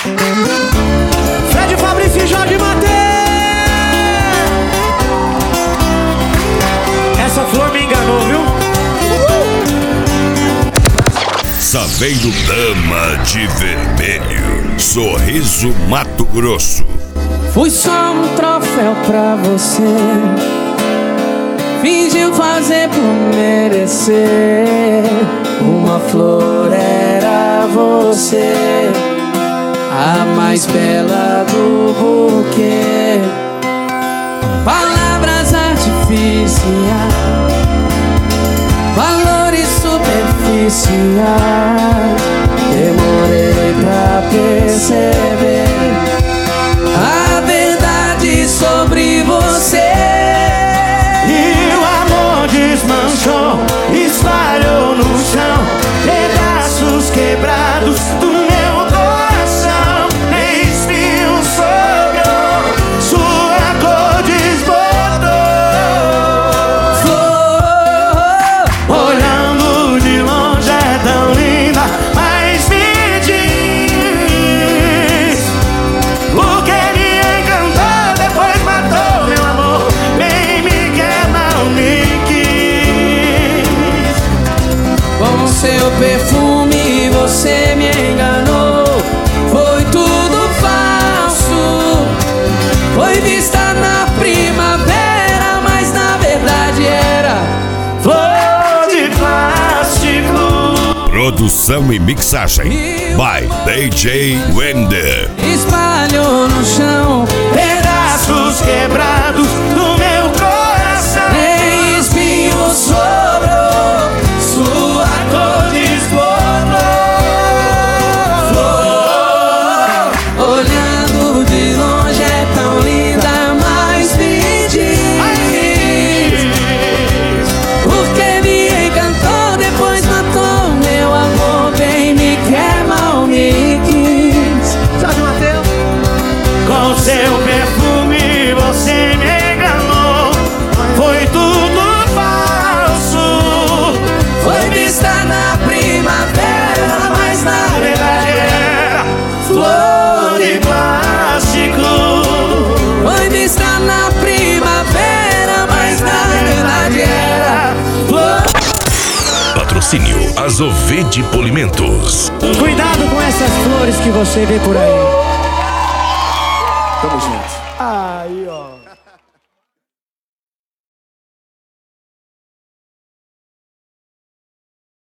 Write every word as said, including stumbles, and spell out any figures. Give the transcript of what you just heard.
Fred Fabrício e Jorge Mateus. Essa flor me enganou, viu? Saveiro Dama de Vermelho, Sorriso Mato Grosso. Fui só um troféu pra você, fingiu fazer por merecer. Uma flor era você, a mais bela do buquê. Palavras artificiais, valores superficiais. Demorei pra perceber a verdade sobre você. E o amor desmanchou, espalhou no chão, pedaços quebrados do meu coração. Espinho sobrou, sua cor desbotou. Flor, olhando de longe é tão linda, mas me diz por que me encantou, depois matou meu amor. Bem me quer, mal me quis. Com seu perfume você me enganou. Foi tudo falso. Foi vista na primavera, mas na verdade era Flor de plástico. Produção e mixagem by D J Wender. espalhou no chão. Pedaços quebrados do meu coração. Nem espinho sobrou, Sua cor desbotou. Flor, olhando de longe é tão linda, mas me diz por que me encantou, depois matou meu amor. Bem me quer, mal me quis. Jorge Mateus. Com seu perfume você me enganou. Foi tudo falso. Foi vista na primavera, mas na verdade Era flor de plástico. foi vista na primavera, mas na verdade era flor. Patrocínio Azovede Polimentos. Cuidado com essas flores que você vê por aí. Tamo junto. Aí, ó.